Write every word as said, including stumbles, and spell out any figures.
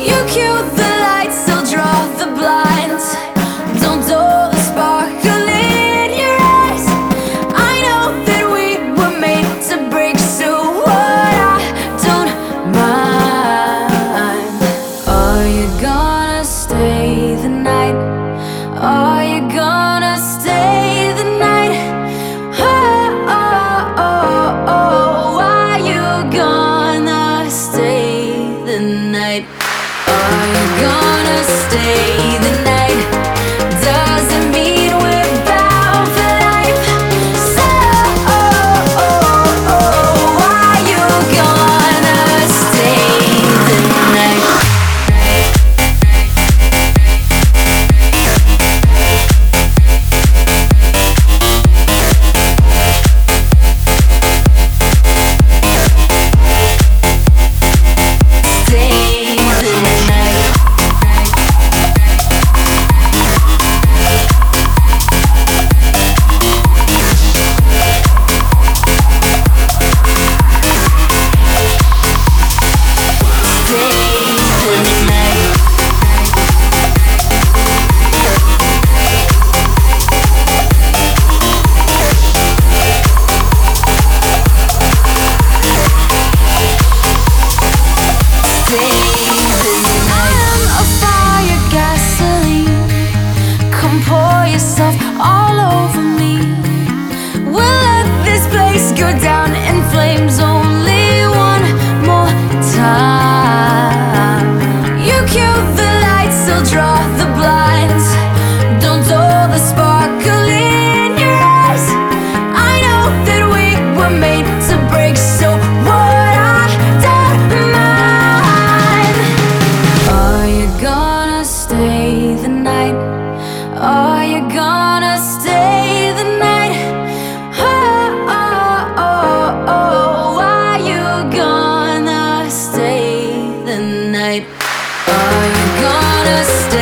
You cue the lights, still draw the blinds. Don't dull the sparkle in your eyes. I know that we were made to break, so what, I don't mind. Are you gonna stay the night? Are you gonna stay the night? Oh, oh, oh, oh. Are you gonna stay the night? Are you gonna stay the night? Doesn't mean we're bound for life. So, oh, oh, oh. Are you gonna stay the night? Pour yourself all over me. We'll let this place go down in flames only one more time. You cue the lights, still draw the blinds. Don't dull the sparkle in your eyes. I know that we were made to break, so what, I don't mind. Are you gonna stay the night? Are you gonna stay the night? Oh, oh, oh, oh. Are you gonna stay the night? Are you gonna stay?